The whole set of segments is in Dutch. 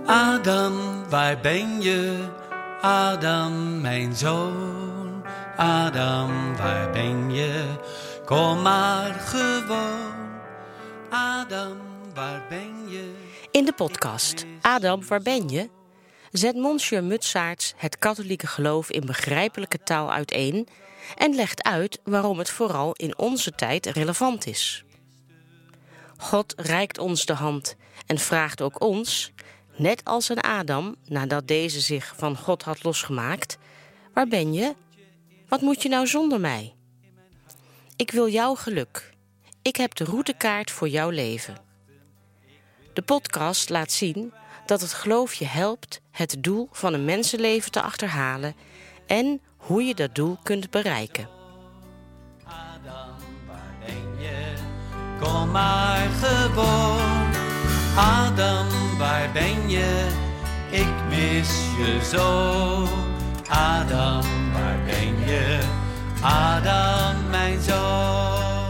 Adam, waar ben je? Adam, mijn zoon. Adam, waar ben je? Kom maar gewoon. Adam, waar ben je? In de podcast Adam, waar ben je? Zet Monsieur Mutsaerts het katholieke geloof in begrijpelijke taal uiteen en legt uit waarom het vooral in onze tijd relevant is. God reikt ons de hand en vraagt ook ons, net als een Adam nadat deze zich van God had losgemaakt: waar ben je? Wat moet je nou zonder mij? Ik wil jouw geluk. Ik heb de routekaart voor jouw leven. De podcast laat zien dat het geloof je helpt het doel van een mensenleven te achterhalen en hoe je dat doel kunt bereiken. Adam, waar ben je? Kom maar gewoon. Adam, waar ben je? Ik mis je zo. Adam, waar ben je? Adam, mijn zoon.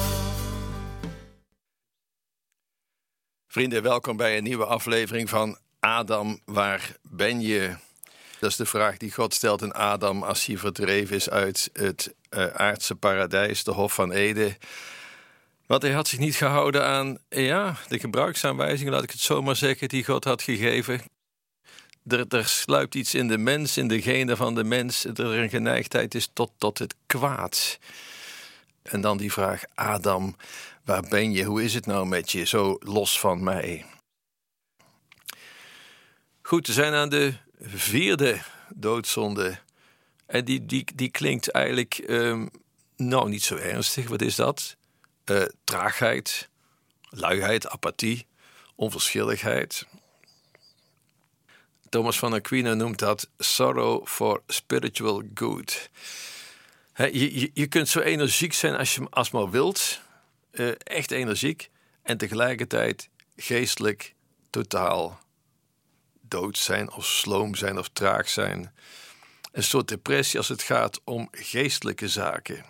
Vrienden, welkom bij een nieuwe aflevering van Adam, waar ben je? Dat is de vraag die God stelt aan Adam als hij verdreven is uit het aardse paradijs, de Hof van Eden. Want hij had zich niet gehouden aan de gebruiksaanwijzingen, laat ik het zo maar zeggen, die God had gegeven. Er sluipt iets in de mens, in de genen van de mens, dat er een geneigdheid is tot het kwaad. En dan die vraag: Adam, waar ben je? Hoe is het nou met je? Zo los van mij. Goed, we zijn aan de 4e doodzonde. En die klinkt eigenlijk niet zo ernstig. Wat is dat? Traagheid, luiheid, apathie, onverschilligheid. Thomas van Aquino noemt dat sorrow for spiritual good. Je kunt zo energiek zijn als je maar wilt. Echt energiek. En tegelijkertijd geestelijk totaal dood zijn of sloom zijn of traag zijn. Een soort depressie als het gaat om geestelijke zaken.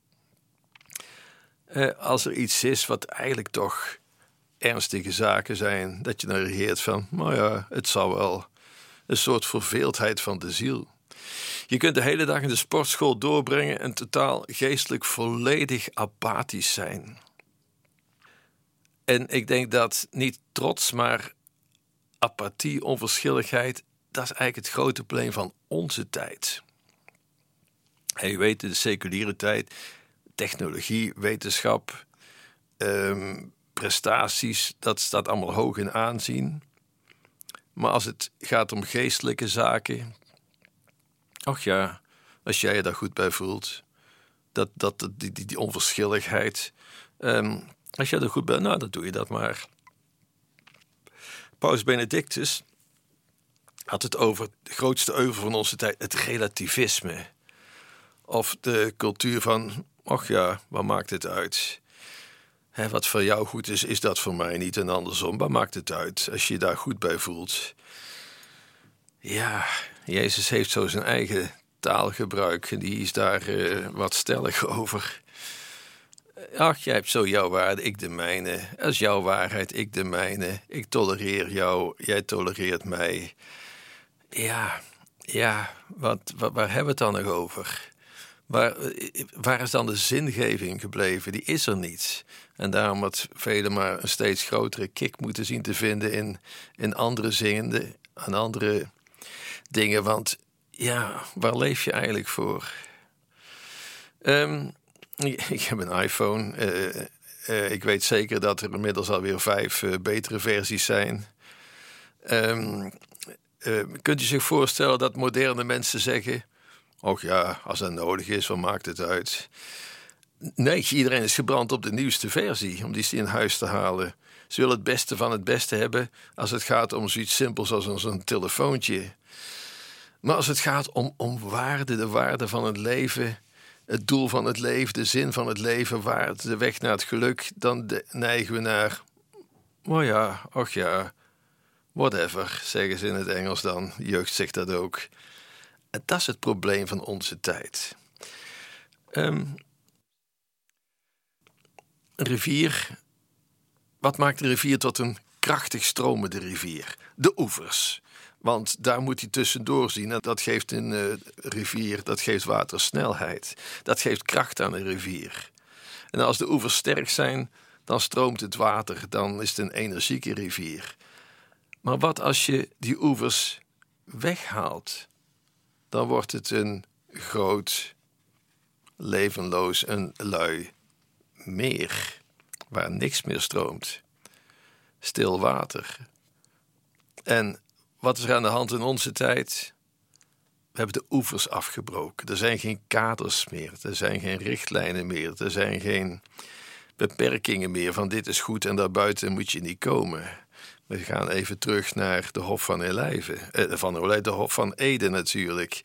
Als er iets is wat eigenlijk toch ernstige zaken zijn, dat je dan reageert van, het zal wel. Een soort verveeldheid van de ziel. Je kunt de hele dag in de sportschool doorbrengen en totaal geestelijk volledig apathisch zijn. En ik denk dat niet trots, maar apathie, onverschilligheid, dat is eigenlijk het grote probleem van onze tijd. En je weet, de seculiere tijd, technologie, wetenschap, prestaties, dat staat allemaal hoog in aanzien. Maar als het gaat om geestelijke zaken, als jij je daar goed bij voelt, die onverschilligheid, als jij er goed bent, dan doe je dat maar. Paus Benedictus had het over de grootste euvel van onze tijd, het relativisme. Of de cultuur van, wat maakt het uit? Wat voor jou goed is dat voor mij niet en andersom. Wat maakt het uit als je je daar goed bij voelt? Ja, Jezus heeft zo zijn eigen taalgebruik en die is daar wat stellig over. Jij hebt zo jouw waarde, ik de mijne. Dat is jouw waarheid, ik de mijne. Ik tolereer jou, jij tolereert mij. Waar hebben we het dan nog over? Waar is dan de zingeving gebleven? Die is er niet. En daarom had velen maar een steeds grotere kick moeten zien te vinden in andere zingende, aan andere dingen. Want waar leef je eigenlijk voor? Ik heb een iPhone. Ik weet zeker dat er inmiddels alweer 5 betere versies zijn. Kunt u zich voorstellen dat moderne mensen zeggen: als dat nodig is, wat maakt het uit? Nee, iedereen is gebrand op de nieuwste versie om die in huis te halen. Ze willen het beste van het beste hebben als het gaat om zoiets simpels als een telefoontje. Maar als het gaat om waarde, de waarde van het leven, het doel van het leven, de zin van het leven, de weg naar het geluk, dan neigen we naar, whatever, zeggen ze in het Engels dan. De jeugd zegt dat ook. En dat is het probleem van onze tijd. Een rivier. Wat maakt de rivier tot een krachtig stromende rivier? De oevers. Want daar moet hij tussendoor zien. En dat geeft een rivier, dat geeft watersnelheid. Dat geeft kracht aan een rivier. En als de oevers sterk zijn, dan stroomt het water. Dan is het een energieke rivier. Maar wat als je die oevers weghaalt? Dan wordt het een groot, levenloos, een lui meer. Waar niks meer stroomt. Stil water. En wat is er aan de hand in onze tijd? We hebben de oevers afgebroken. Er zijn geen kaders meer. Er zijn geen richtlijnen meer. Er zijn geen beperkingen meer van dit is goed en daarbuiten moet je niet komen. We gaan even terug naar de Hof van de Hof van Eden natuurlijk.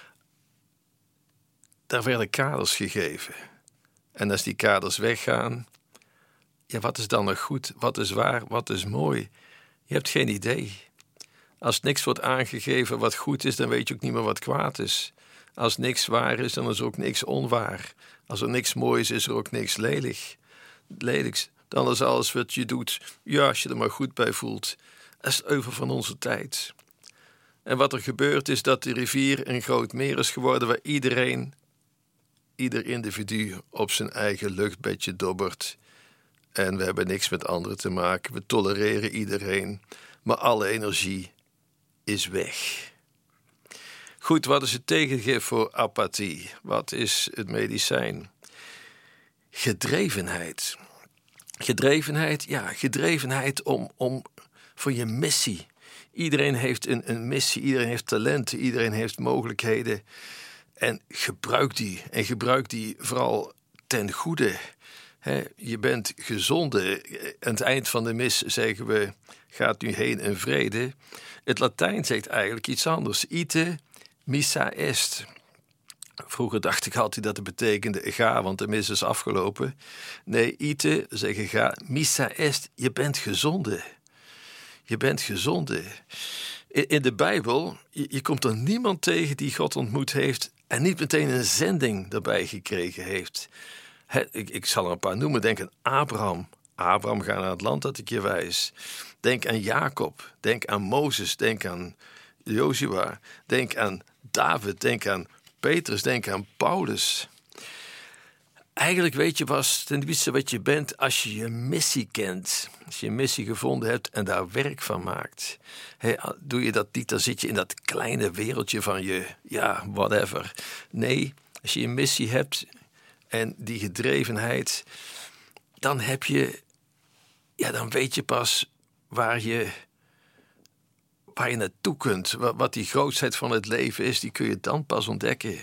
Daar werden kaders gegeven. En als die kaders weggaan, ja, wat is dan nog goed? Wat is waar? Wat is mooi? Je hebt geen idee. Als niks wordt aangegeven wat goed is, dan weet je ook niet meer wat kwaad is. Als niks waar is, dan is er ook niks onwaar. Als er niks moois is er ook niks lelijks. Dan is alles wat je doet, ja, als je er maar goed bij voelt. Dat is het euvel van onze tijd. En wat er gebeurt is dat de rivier een groot meer is geworden waar ieder individu op zijn eigen luchtbedje dobbert. En we hebben niks met anderen te maken. We tolereren iedereen. Maar alle energie is weg. Goed, wat is het tegengif voor apathie? Wat is het medicijn? Gedrevenheid. Gedrevenheid om voor je missie. Iedereen heeft een missie, iedereen heeft talenten, iedereen heeft mogelijkheden. En gebruik die. En gebruik die vooral ten goede. Je bent gezonde. Aan het eind van de mis zeggen we, gaat nu heen in vrede. Het Latijn zegt eigenlijk iets anders. Ite missa est. Vroeger dacht ik altijd dat het betekende ga, want de mis is afgelopen. Nee, ite, zeggen ga, missa est, je bent gezonde. Je bent gezonde. In de Bijbel, je komt er niemand tegen die God ontmoet heeft en niet meteen een zending daarbij gekregen heeft. Ik zal er een paar noemen. Denk aan Abraham. Abraham, ga naar het land dat ik je wijs. Denk aan Jacob. Denk aan Mozes. Denk aan Jozua. Denk aan David. Denk aan Petrus. Denk aan Paulus. Eigenlijk weet je pas ten diepste wat je bent als je je missie kent. Als je je missie gevonden hebt en daar werk van maakt. Doe je dat niet, dan zit je in dat kleine wereldje van je, ja, whatever. Nee, als je een missie hebt en die gedrevenheid, dan heb je, ja, dan weet je pas waar je naartoe kunt. Wat die grootheid van het leven is, die kun je dan pas ontdekken.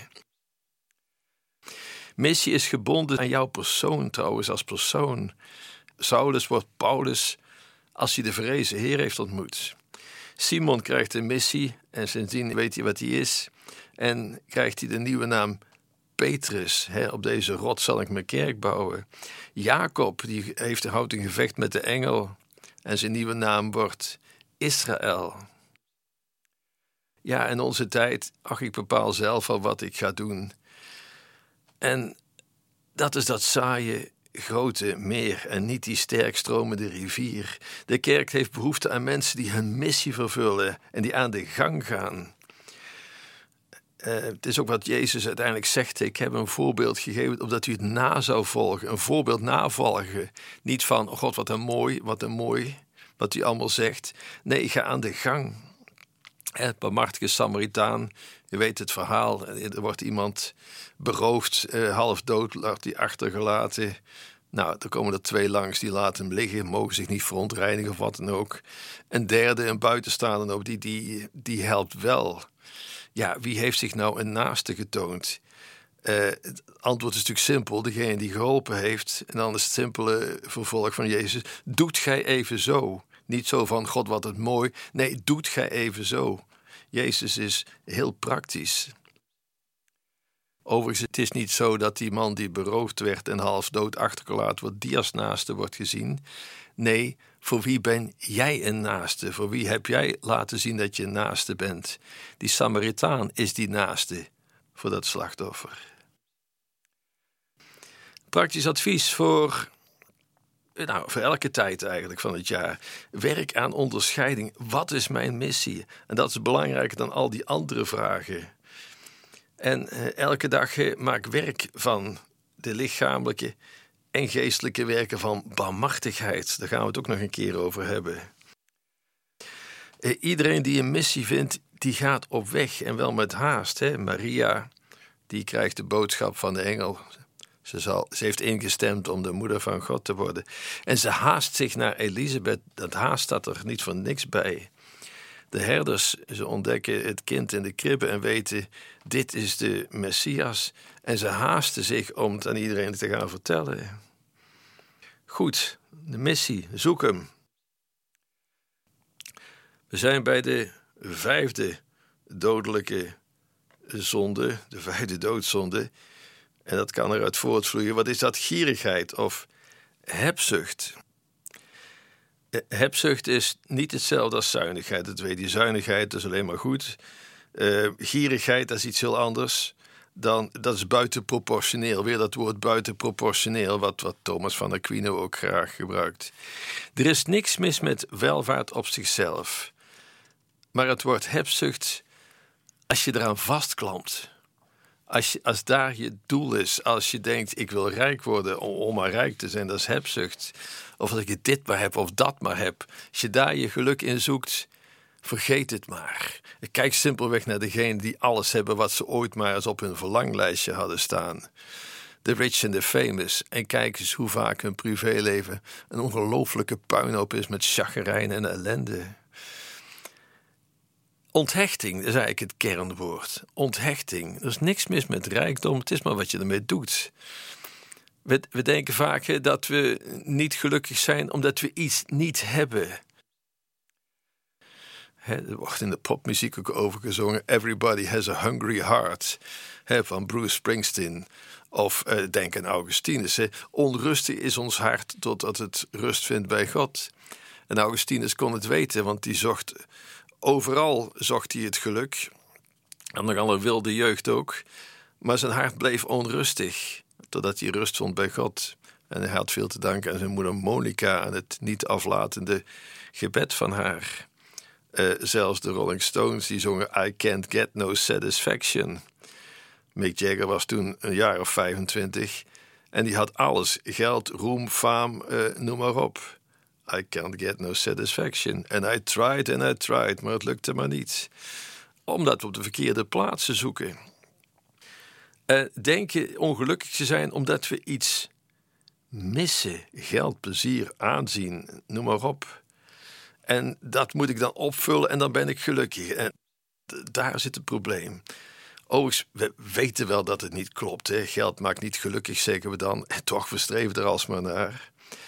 Missie is gebonden aan jouw persoon trouwens, als persoon. Saulus wordt Paulus als hij de verrezen Heer heeft ontmoet. Simon krijgt een missie en sindsdien weet hij wat hij is. En krijgt hij de nieuwe naam Petrus. Op deze rots zal ik mijn kerk bouwen. Jacob die houdt een gevecht met de engel. En zijn nieuwe naam wordt Israël. Ja, in onze tijd, ik bepaal zelf al wat ik ga doen. En dat is dat saaie grote meer en niet die sterk stromende rivier. De kerk heeft behoefte aan mensen die hun missie vervullen en die aan de gang gaan. Het is ook wat Jezus uiteindelijk zegt. Ik heb een voorbeeld gegeven opdat u het na zou volgen. Een voorbeeld navolgen. Niet van, oh God, wat een mooi, wat u allemaal zegt. Nee, ga aan de gang. Het barmhartige Samaritaan, je weet het verhaal. Er wordt iemand beroofd, half dood, wordt hij achtergelaten. Nou, er komen er 2 langs, die laten hem liggen, mogen zich niet verontreinigen of wat dan ook. Een derde, een buitenstaander ook, die helpt wel. Ja, wie heeft zich nou een naaste getoond? Het antwoord is natuurlijk simpel, degene die geholpen heeft. En dan is het simpele vervolg van Jezus, doet gij even zo. Niet zo van, God, wat het mooi. Nee, doet gij even zo. Jezus is heel praktisch. Overigens, het is niet zo dat die man die beroofd werd en half dood achtergelaten wordt, die als naaste wordt gezien. Nee, voor wie ben jij een naaste? Voor wie heb jij laten zien dat je een naaste bent? Die Samaritaan is die naaste voor dat slachtoffer. Praktisch advies voor voor elke tijd eigenlijk van het jaar. Werk aan onderscheiding. Wat is mijn missie? En dat is belangrijker dan al die andere vragen. En elke dag maak werk van de lichamelijke en geestelijke werken van barmhartigheid. Daar gaan we het ook nog een keer over hebben. Iedereen die een missie vindt, die gaat op weg en wel met haast. Hè? Maria, die krijgt de boodschap van de engel. Ze heeft ingestemd om de moeder van God te worden. En ze haast zich naar Elisabeth. Dat haast staat er niet voor niks bij. De herders, ze ontdekken het kind in de kribbe en weten, dit is de Messias. En ze haasten zich om het aan iedereen te gaan vertellen. Goed, de missie, zoek hem. We zijn bij de 5e dodelijke zonde, de 5e doodzonde. En dat kan eruit voortvloeien. Wat is dat? Gierigheid of hebzucht. Hebzucht is niet hetzelfde als zuinigheid. Dat weet je, zuinigheid is alleen maar goed. Gierigheid, dat is iets heel anders. Dat is buitenproportioneel. Weer dat woord buitenproportioneel, wat Thomas van Aquino ook graag gebruikt. Er is niks mis met welvaart op zichzelf. Maar het woord hebzucht, als je eraan vastklampt, als daar je doel is, als je denkt, ik wil rijk worden om maar rijk te zijn, dat is hebzucht. Of dat ik dit maar heb of dat maar heb. Als je daar je geluk in zoekt, vergeet het maar. Kijk simpelweg naar degenen die alles hebben wat ze ooit maar eens op hun verlanglijstje hadden staan. De rich en de famous. En kijk eens hoe vaak hun privéleven een ongelooflijke puinhoop is met chagrijn en ellende. Onthechting is eigenlijk het kernwoord. Onthechting. Er is niks mis met rijkdom, het is maar wat je ermee doet. We denken vaak dat we niet gelukkig zijn omdat we iets niet hebben. Er wordt in de popmuziek ook over gezongen. Everybody has a hungry heart. Van Bruce Springsteen. Of denk aan Augustinus. Onrustig is ons hart totdat het rust vindt bij God. En Augustinus kon het weten, want die zocht... Overal zocht hij het geluk. En nogal een wilde jeugd ook. Maar zijn hart bleef onrustig. Totdat hij rust vond bij God. En hij had veel te danken aan zijn moeder Monica. Aan het niet aflatende gebed van haar. Zelfs de Rolling Stones die zongen I can't get no satisfaction. Mick Jagger was toen een jaar of 25. En die had alles. Geld, roem, faam, noem maar op. I can't get no satisfaction. And I tried, maar het lukte maar niet. Omdat we op de verkeerde plaatsen zoeken. Denken ongelukkig te zijn omdat we iets missen. Geld, plezier, aanzien, noem maar op. En dat moet ik dan opvullen en dan ben ik gelukkig. En daar zit het probleem. Overigens, we weten wel dat het niet klopt. Hè? Geld maakt niet gelukkig, zeggen we dan. En toch, we streven er alsmaar naar.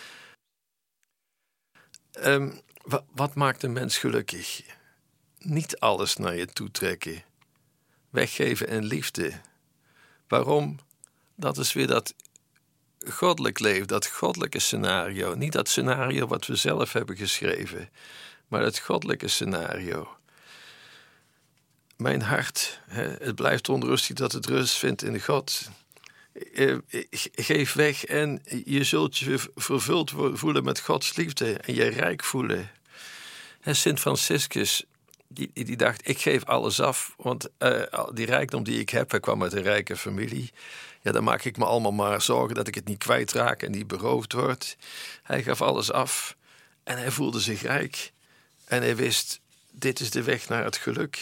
Wat maakt een mens gelukkig? Niet alles naar je toe trekken. Weggeven en liefde. Waarom? Dat is weer dat goddelijk leven, dat goddelijke scenario. Niet dat scenario wat we zelf hebben geschreven, maar het goddelijke scenario. Mijn hart, het blijft onrustig dat het rust vindt in God. Geef weg en je zult je vervuld voelen met Gods liefde en je rijk voelen. Sint Franciscus, die dacht, ik geef alles af, want die rijkdom die ik heb, hij kwam uit een rijke familie. Ja, dan maak ik me allemaal maar zorgen dat ik het niet kwijtraak en niet beroofd word. Hij gaf alles af en hij voelde zich rijk. En hij wist, dit is de weg naar het geluk.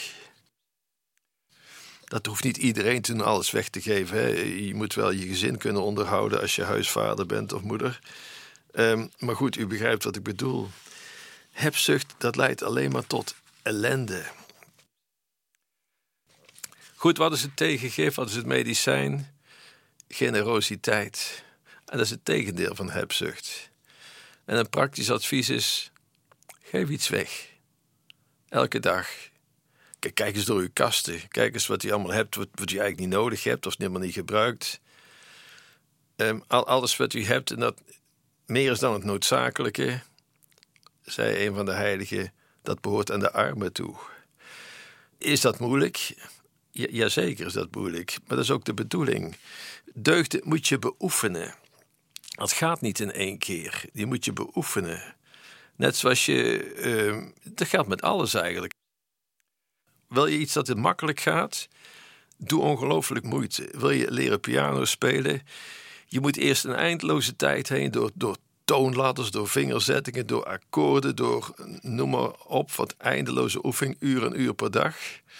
Dat hoeft niet iedereen toen alles weg te geven. Hè. Je moet wel je gezin kunnen onderhouden als je huisvader bent of moeder. Maar goed, u begrijpt wat ik bedoel. Hebzucht, dat leidt alleen maar tot ellende. Goed, wat is het tegengif? Wat is het medicijn? Generositeit. En dat is het tegendeel van hebzucht. En een praktisch advies is, geef iets weg. Elke dag. Kijk eens door uw kasten. Kijk eens wat je allemaal hebt, wat je eigenlijk niet nodig hebt of helemaal niet gebruikt. Alles wat u hebt, en dat meer is dan het noodzakelijke, zei een van de heiligen, dat behoort aan de armen toe. Is dat moeilijk? Jazeker is dat moeilijk, maar dat is ook de bedoeling. Deugden moet je beoefenen. Dat gaat niet in 1 keer. Die moet je beoefenen. Net zoals dat geldt met alles eigenlijk. Wil je iets dat het makkelijk gaat? Doe ongelooflijk moeite. Wil je leren piano spelen? Je moet eerst een eindeloze tijd heen door toonladders, door vingerzettingen, door akkoorden, door noem maar op, wat eindeloze oefening, uur en uur per dag.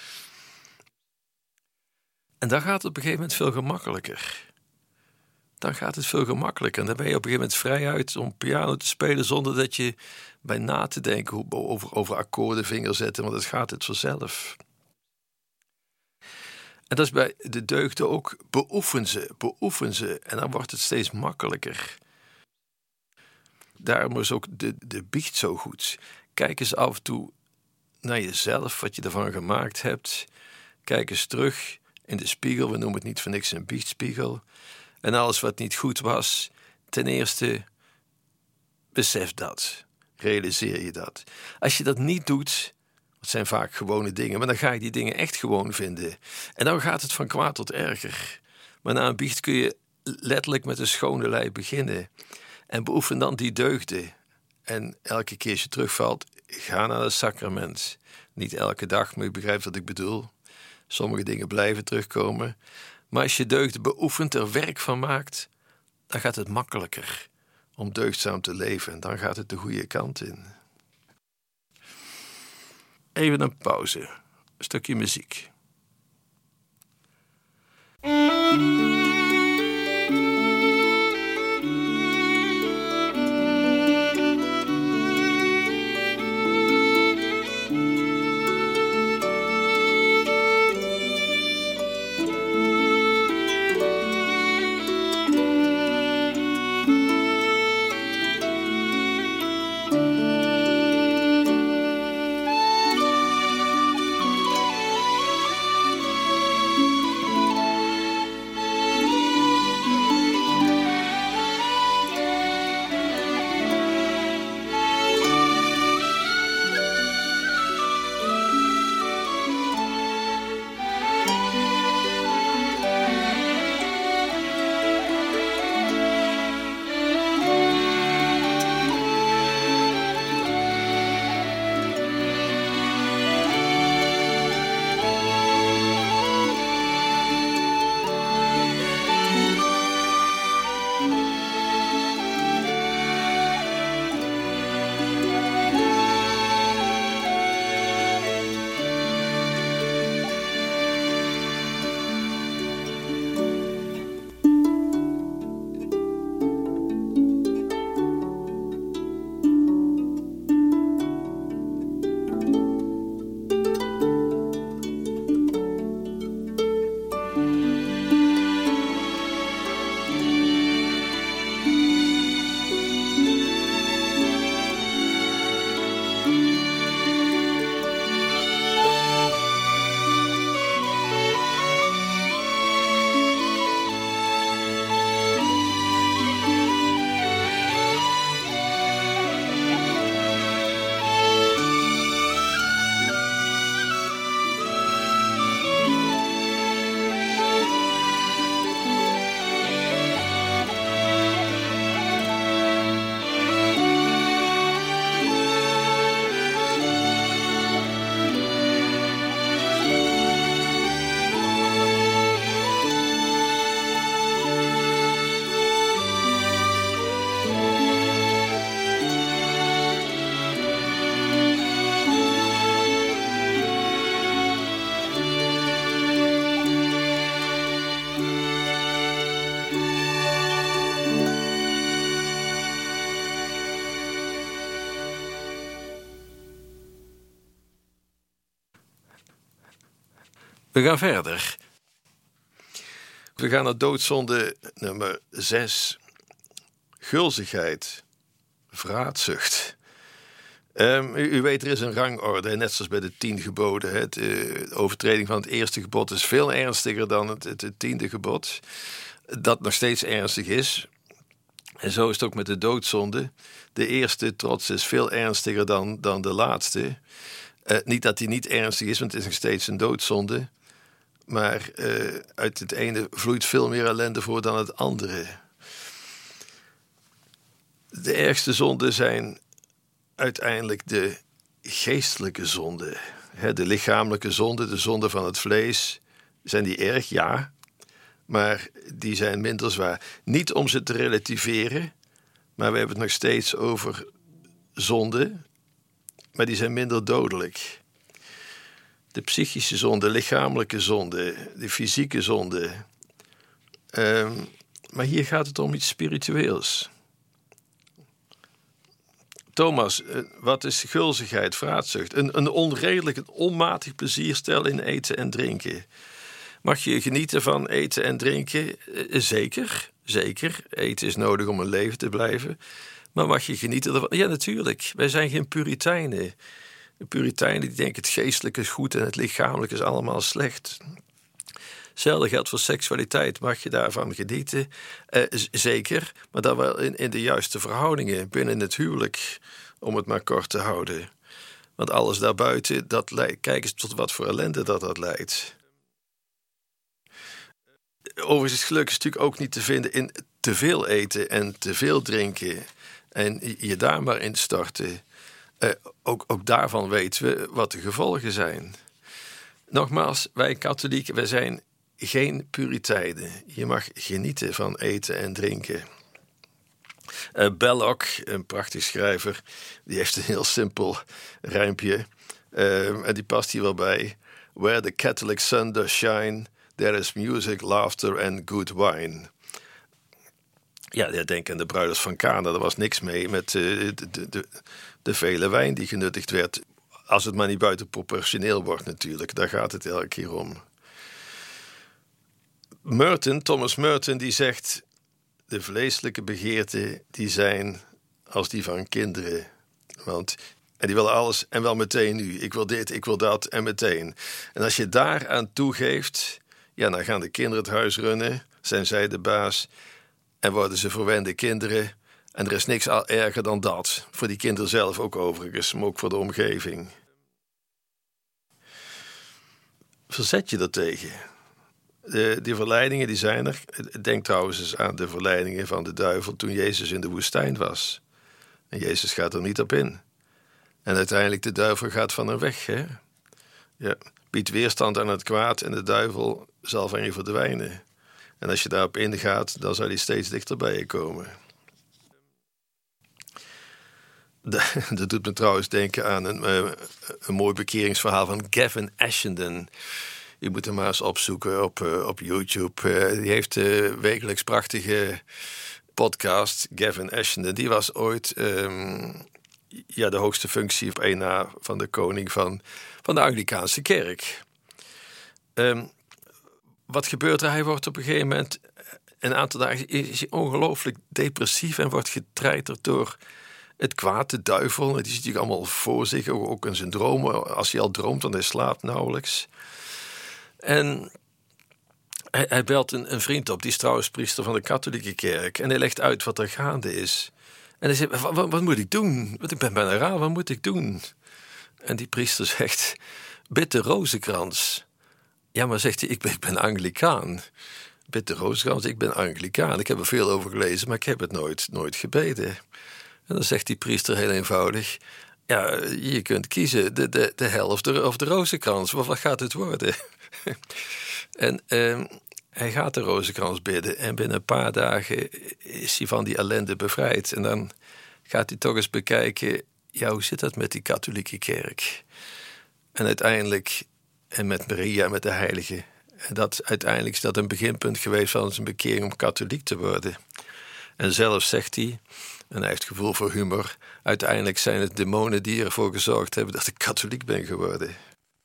En dan gaat het op een gegeven moment veel gemakkelijker. Dan gaat het veel gemakkelijker. En dan ben je op een gegeven moment vrij uit om piano te spelen zonder dat je bij na te denken over akkoorden, vingerzetten, want het gaat het vanzelf. En dat is bij de deugden ook. Beoefen ze. En dan wordt het steeds makkelijker. Daarom is ook de biecht zo goed. Kijk eens af en toe naar jezelf, wat je ervan gemaakt hebt. Kijk eens terug in de spiegel. We noemen het niet voor niks een biechtspiegel. En alles wat niet goed was, ten eerste, besef dat. Realiseer je dat. Als je dat niet doet, dat zijn vaak gewone dingen, maar dan ga je die dingen echt gewoon vinden. En dan gaat het van kwaad tot erger. Maar na een biecht kun je letterlijk met een schone lei beginnen. En beoefen dan die deugden. En elke keer als je terugvalt, ga naar het sacrament. Niet elke dag, maar je begrijpt wat ik bedoel. Sommige dingen blijven terugkomen. Maar als je deugden beoefent, er werk van maakt, dan gaat het makkelijker om deugdzaam te leven. En dan gaat het de goede kant in. Even een pauze. Een stukje muziek. We gaan verder. We gaan naar doodzonde nummer 6. Gulzigheid. Vraatzucht. U weet, er is een rangorde, net zoals bij de 10 geboden. De overtreding van het eerste gebod is veel ernstiger dan het 10e gebod. Dat nog steeds ernstig is. En zo is het ook met de doodzonde. De eerste trots is veel ernstiger dan de laatste. Niet dat die niet ernstig is, want het is nog steeds een doodzonde. Maar uit het ene vloeit veel meer ellende voor dan het andere. De ergste zonden zijn uiteindelijk de geestelijke zonden. De lichamelijke zonden, de zonden van het vlees, zijn die erg? Ja. Maar die zijn minder zwaar. Niet om ze te relativeren, maar we hebben het nog steeds over zonden, maar die zijn minder dodelijk. De psychische zonde, de lichamelijke zonde, de fysieke zonde. Maar hier gaat het om iets spiritueels. Thomas, wat is gulzigheid, vraatzucht? Een onredelijk, een onmatig plezierstel in eten en drinken. Mag je genieten van eten en drinken? Zeker, zeker. Eten is nodig om in leven te blijven. Maar mag je genieten ervan? Ja, natuurlijk. Wij zijn geen Puritijnen. De Puritijnen die denken het geestelijke is goed en het lichamelijke is allemaal slecht. Hetzelfde geldt voor seksualiteit. Mag je daarvan genieten? Zeker, maar dan wel in de juiste verhoudingen binnen het huwelijk, om het maar kort te houden. Want alles daarbuiten, kijk eens tot wat voor ellende dat leidt. Overigens is geluk natuurlijk ook niet te vinden in te veel eten en te veel drinken en je daar maar in storten. Ook daarvan weten we wat de gevolgen zijn. Nogmaals, wij katholieken, wij zijn geen Puritijnen. Je mag genieten van eten en drinken. Belloc, een prachtig schrijver, die heeft een heel simpel rijmpje. En die past hier wel bij. Where the Catholic sun does shine, there is music, laughter and good wine. Ja, denk aan de bruiders van Cana. Er was niks mee met de vele wijn die genuttigd werd. Als het maar niet buitenproportioneel wordt natuurlijk. Daar gaat het elke keer om. Thomas Merton, die zegt: de vleeselijke begeerten die zijn als die van kinderen. En die willen alles en wel meteen nu. Ik wil dit, ik wil dat en meteen. En als je daar aan toegeeft, ja, dan gaan de kinderen het huis runnen. Zijn zij de baas en worden ze verwende kinderen. En er is niks erger dan dat. Voor die kinderen zelf ook overigens, maar ook voor de omgeving. Verzet je daartegen. Die verleidingen die zijn er. Denk trouwens eens aan de verleidingen van de duivel toen Jezus in de woestijn was. En Jezus gaat er niet op in. En uiteindelijk de duivel gaat van hem weg. Hè? Ja, biedt weerstand aan het kwaad en de duivel zal van je verdwijnen. En als je daarop ingaat, dan zal hij steeds dichter bij je komen. Dat doet me trouwens denken aan een mooi bekeringsverhaal van Gavin Ashenden. Je moet hem maar eens opzoeken op YouTube. Die heeft een wekelijks prachtige podcast, Gavin Ashenden. Die was ooit de hoogste functie op één na van de koning van de Anglikaanse kerk. Wat gebeurt er? Hij wordt op een gegeven moment, een aantal dagen, is hij ongelooflijk depressief en wordt getreiterd door het kwaad, de duivel. Die ziet natuurlijk allemaal voor zich, ook in zijn dromen. Als hij al droomt, dan hij slaapt nauwelijks. En hij belt een vriend op, die is trouwens priester van de katholieke kerk. En hij legt uit wat er gaande is. En hij zegt: wat moet ik doen? Want ik ben bijna raar, wat moet ik doen? En die priester zegt: bid de rozenkrans. Ja, maar zegt hij, ik ben Anglicaan. Bid de rozenkrans, ik ben Anglicaan. Ik heb er veel over gelezen, maar ik heb het nooit gebeden. En dan zegt die priester heel eenvoudig: ja, je kunt kiezen de helft of de rozenkrans. Wat gaat het worden? En hij gaat de rozenkrans bidden. En binnen een paar dagen is hij van die ellende bevrijd. En dan gaat hij toch eens bekijken: ja, hoe zit dat met die katholieke kerk? En uiteindelijk, en met Maria, met de heilige. En uiteindelijk is dat een beginpunt geweest van zijn bekering om katholiek te worden. En zelf zegt hij, en hij heeft gevoel voor humor: uiteindelijk zijn het demonen die ervoor gezorgd hebben dat ik katholiek ben geworden.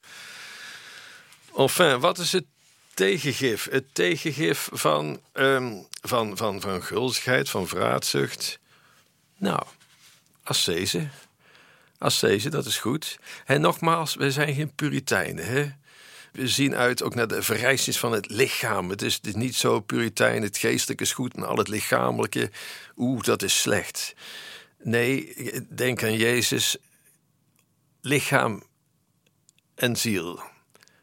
Enfin, wat is het tegengif? Het tegengif van gulzigheid, van vraatzucht. Nou, ascese. Ascese, dat is goed. En nogmaals, wij zijn geen Puritijnen. Hè? We zien uit ook naar de vereistes van het lichaam. Het is niet zo Puritijn, het geestelijke is goed en al het lichamelijke, dat is slecht. Nee, denk aan Jezus. Lichaam en ziel.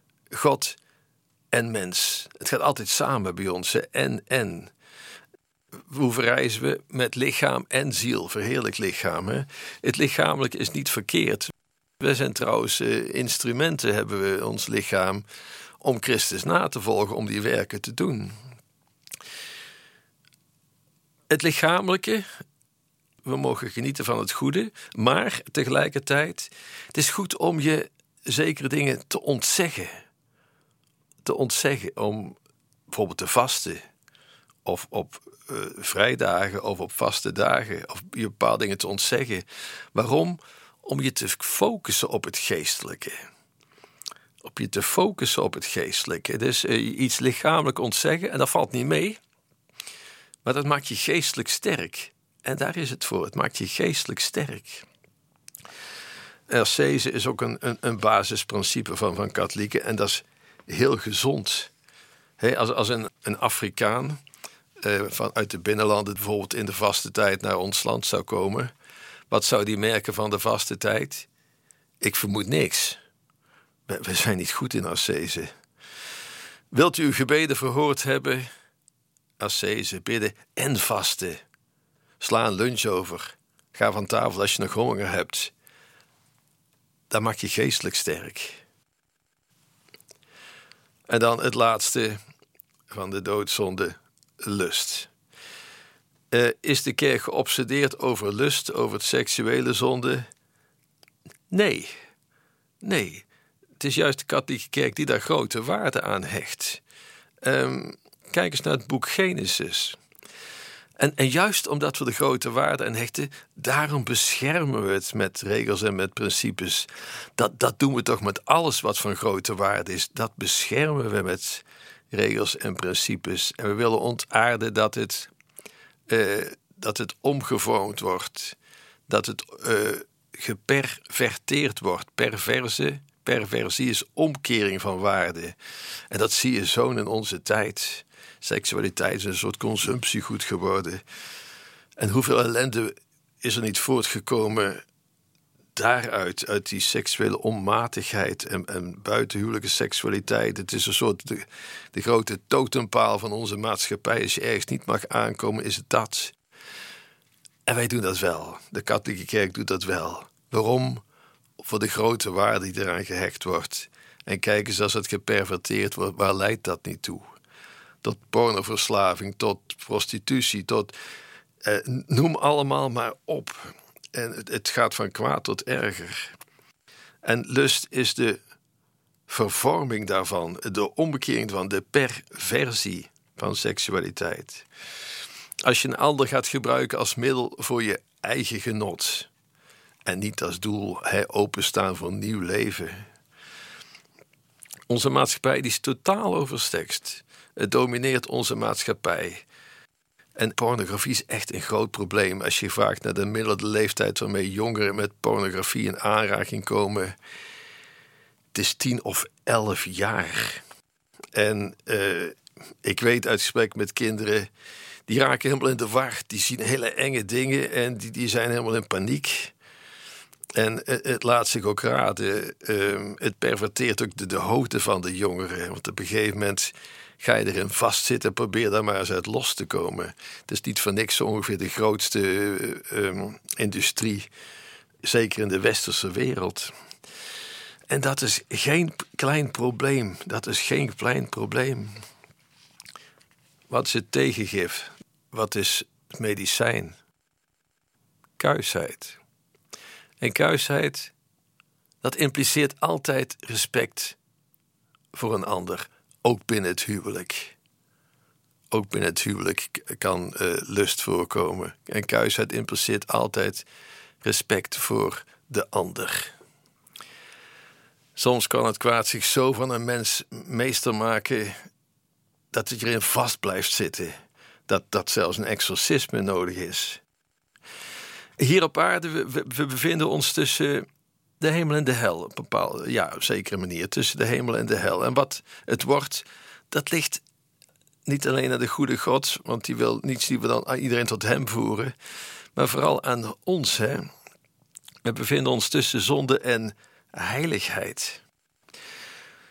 God en mens. Het gaat altijd samen bij ons. En. hoe verrijzen we? Met lichaam en ziel, verheerlijk lichaam. Hè? Het lichamelijke is niet verkeerd. We zijn trouwens instrumenten, hebben we ons lichaam, om Christus na te volgen, om die werken te doen. Het lichamelijke, we mogen genieten van het goede, maar tegelijkertijd, het is goed om je zekere dingen te ontzeggen. Te ontzeggen, om bijvoorbeeld te vasten, of op vrijdagen, of op vaste dagen, of je bepaalde dingen te ontzeggen. Waarom? Om je te focussen op het geestelijke. Op je te focussen op het geestelijke. Dus iets lichamelijk ontzeggen, en dat valt niet mee. Maar dat maakt je geestelijk sterk. En daar is het voor. Het maakt je geestelijk sterk. Ascese is ook een basisprincipe van katholieken. En dat is heel gezond. Als een Afrikaan vanuit de binnenlanden bijvoorbeeld in de vaste tijd naar ons land zou komen, wat zou die merken van de vaste tijd? Ik vermoed niks. We zijn niet goed in ascese. Wilt u uw gebeden verhoord hebben? Ascese, bidden en vasten. Sla een lunch over. Ga van tafel als je nog honger hebt. Dat maakt je geestelijk sterk. En dan het laatste van de doodzonde, lust. Is de kerk geobsedeerd over lust, over het seksuele zonde? Nee. Het is juist de katholieke kerk die daar grote waarde aan hecht. Kijk eens naar het boek Genesis. En juist omdat we de grote waarde aan hechten, daarom beschermen we het met regels en met principes. Dat doen we toch met alles wat van grote waarde is. Dat beschermen we met regels en principes. En we willen ontaarden dat het omgevormd wordt. Dat het geperverteerd wordt. Perversie is omkering van waarde. En dat zie je zo in onze tijd. Seksualiteit is een soort consumptiegoed geworden. En hoeveel ellende is er niet voortgekomen daaruit, uit die seksuele onmatigheid en buitenhuwelijke seksualiteit. Het is een soort de grote totempaal van onze maatschappij. Als je ergens niet mag aankomen, is het dat. En wij doen dat wel. De katholieke kerk doet dat wel. Waarom? Voor de grote waarde die eraan gehecht wordt. En kijk eens, als het geperverteerd wordt, waar leidt dat niet toe? Tot pornoverslaving, tot prostitutie, tot noem allemaal maar op. En het gaat van kwaad tot erger. En lust is de vervorming daarvan, de omkering van de perversie van seksualiteit. Als je een ander gaat gebruiken als middel voor je eigen genot en niet als doel openstaan voor een nieuw leven. Onze maatschappij die is totaal overstekst. Het domineert onze maatschappij. En pornografie is echt een groot probleem. Als je vraagt naar de gemiddelde leeftijd waarmee jongeren met pornografie in aanraking komen, het is 10 of 11 jaar. En ik weet uit gesprek met kinderen, die raken helemaal in de war. Die zien hele enge dingen en die zijn helemaal in paniek. En het laat zich ook raden. Het perverteert ook de hoogte van de jongeren. Want op een gegeven moment ga je erin vastzitten en probeer daar maar eens uit los te komen. Het is niet voor niks zo ongeveer de grootste industrie, zeker in de westerse wereld. En dat is geen klein probleem. Wat is het tegengif? Wat is het medicijn? Kuisheid. En kuisheid, dat impliceert altijd respect voor een ander. Ook binnen het huwelijk. Ook binnen het huwelijk kan lust voorkomen. En kuisheid impliceert altijd respect voor de ander. Soms kan het kwaad zich zo van een mens meester maken dat het erin vast blijft zitten. Dat zelfs een exorcisme nodig is. Hier op aarde, we bevinden ons tussen de hemel en de hel. Op een bepaalde, zekere manier. Tussen de hemel en de hel. En wat het wordt, dat ligt niet alleen aan de goede God, want die wil niets liever dan iedereen tot hem voeren, maar vooral aan ons. We bevinden ons tussen zonde en heiligheid.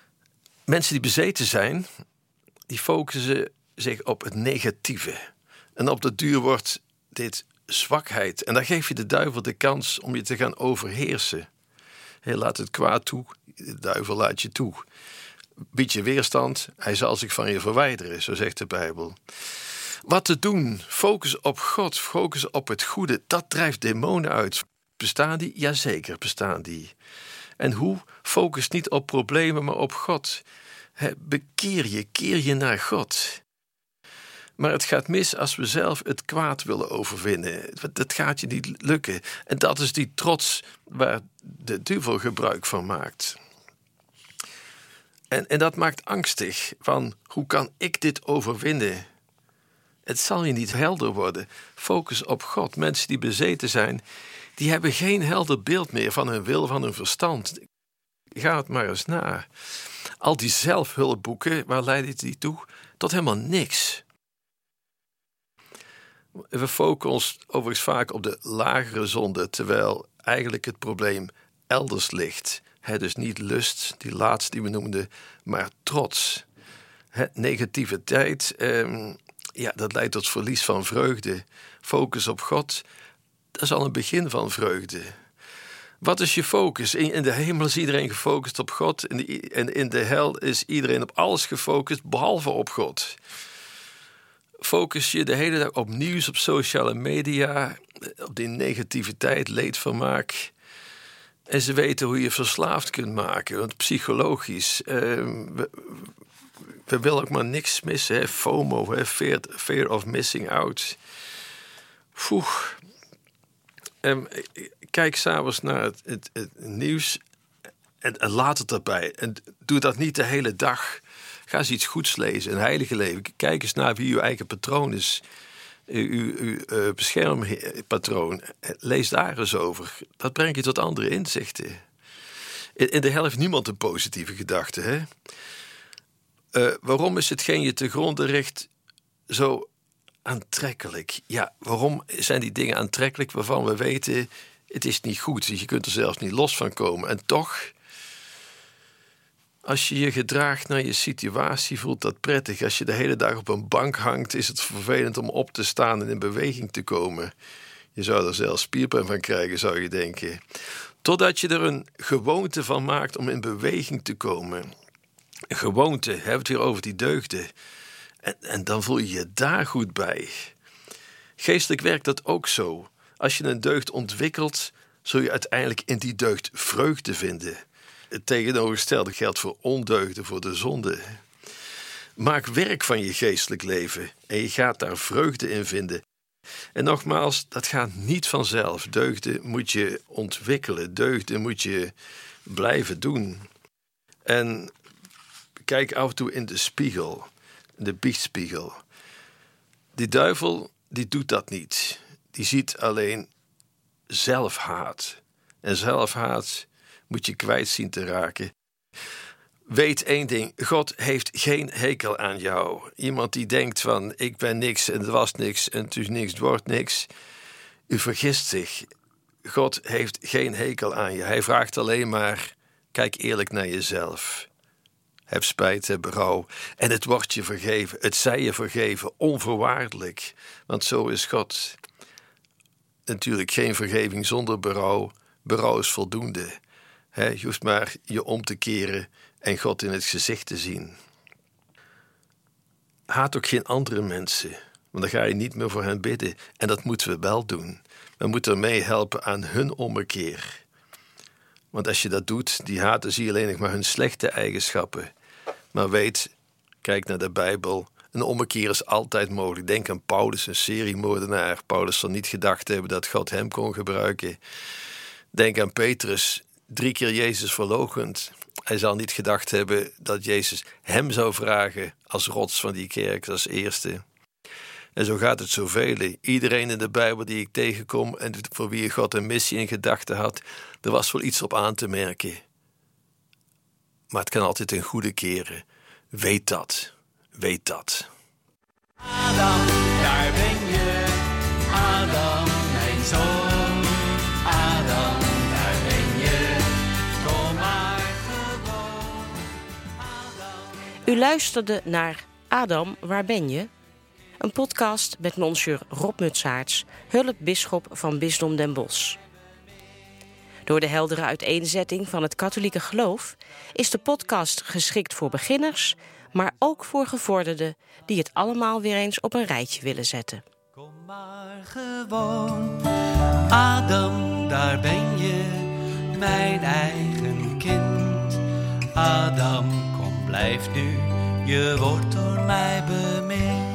Mensen die bezeten zijn, die focussen zich op het negatieve. En op de duur wordt dit zwakheid. En dan geef je de duivel de kans om je te gaan overheersen. Laat het kwaad toe, de duivel laat je toe. Bied je weerstand, hij zal zich van je verwijderen, zo zegt de Bijbel. Wat te doen? Focus op God, focus op het goede. Dat drijft demonen uit. Bestaan die? Jazeker bestaan die. En hoe? Focus niet op problemen, maar op God. Keer je naar God. Maar het gaat mis als we zelf het kwaad willen overwinnen. Dat gaat je niet lukken. En dat is die trots waar de duivel gebruik van maakt. En dat maakt angstig. Van, hoe kan ik dit overwinnen? Het zal je niet helder worden. Focus op God. Mensen die bezeten zijn, die hebben geen helder beeld meer van hun wil, van hun verstand. Ga het maar eens na. Al die zelfhulpboeken, waar leiden die toe? Tot helemaal niks. We focussen ons overigens vaak op de lagere zonde, terwijl eigenlijk het probleem elders ligt. Dus niet lust, die laatste die we noemden, maar trots. Negativiteit, dat leidt tot verlies van vreugde. Focus op God, dat is al een begin van vreugde. Wat is je focus? In de hemel is iedereen gefocust op God. En in de hel is iedereen op alles gefocust, behalve op God. Focus je de hele dag op nieuws, op sociale media, op die negativiteit, leedvermaak. En ze weten hoe je verslaafd kunt maken, want psychologisch. We willen ook maar niks missen, FOMO, fear of missing out. Kijk s'avonds naar het nieuws en laat het erbij. En doe dat niet de hele dag. Ga eens iets goeds lezen, een heilige leven. Kijk eens naar wie uw eigen patroon is. Uw beschermpatroon. Lees daar eens over. Dat brengt je tot andere inzichten. In de hel heeft niemand een positieve gedachte. Waarom is hetgeen je te gronde richt zo aantrekkelijk? Ja, waarom zijn die dingen aantrekkelijk waarvan we weten het is niet goed? Je kunt er zelfs niet los van komen. En toch, als je je gedraagt naar je situatie, voelt dat prettig. Als je de hele dag op een bank hangt, is het vervelend om op te staan en in beweging te komen. Je zou er zelfs spierpijn van krijgen, zou je denken. Totdat je er een gewoonte van maakt om in beweging te komen. Een gewoonte, hebben we het weer over die deugden. En dan voel je je daar goed bij. Geestelijk werkt dat ook zo. Als je een deugd ontwikkelt, zul je uiteindelijk in die deugd vreugde vinden. Het tegenovergestelde geldt voor ondeugden, voor de zonde. Maak werk van je geestelijk leven en je gaat daar vreugde in vinden. En nogmaals, dat gaat niet vanzelf. Deugden moet je ontwikkelen, deugden moet je blijven doen. En kijk af en toe in de spiegel, de biechtspiegel. Die duivel, die doet dat niet. Die ziet alleen zelfhaat. En zelfhaat moet je kwijt zien te raken. Weet één ding, God heeft geen hekel aan jou. Iemand die denkt van, ik ben niks en er was niks en het is niks, het wordt niks. U vergist zich. God heeft geen hekel aan je. Hij vraagt alleen maar, kijk eerlijk naar jezelf. Heb spijt, heb berouw. En het wordt je vergeven. Het zij je vergeven, onvoorwaardelijk. Want zo is God. Natuurlijk geen vergeving zonder berouw. Berouw is voldoende. Je hoeft maar je om te keren en God in het gezicht te zien. Haat ook geen andere mensen, want dan ga je niet meer voor hen bidden. En dat moeten we wel doen. We moeten mee helpen aan hun ommekeer. Want als je dat doet, die haten zie je alleen nog maar hun slechte eigenschappen. Maar weet, kijk naar de Bijbel, een ommekeer is altijd mogelijk. Denk aan Paulus, een seriemoordenaar. Paulus zal niet gedacht hebben dat God hem kon gebruiken. Denk aan Petrus, 3 keer Jezus verloochend. Hij zal niet gedacht hebben dat Jezus hem zou vragen als rots van die kerk, als eerste. En zo gaat het zoveel. Iedereen in de Bijbel die ik tegenkom en voor wie God een missie in gedachten had, er was wel iets op aan te merken. Maar het kan altijd een goede keren. Weet dat. Weet dat. Adam, daar ben je. Adam, mijn zoon. Adam, daar ben je. Kom maar gewoon. Adam. U luisterde naar Adam, waar ben je? Een podcast met monsieur Rob Mutsaerts, hulpbisschop van Bisdom Den Bosch. Door de heldere uiteenzetting van het katholieke geloof is de podcast geschikt voor beginners, maar ook voor gevorderden die het allemaal weer eens op een rijtje willen zetten. Kom maar gewoon, Adam, daar ben je, mijn eigen kind. Adam, kom, blijf nu, je wordt door mij bemind.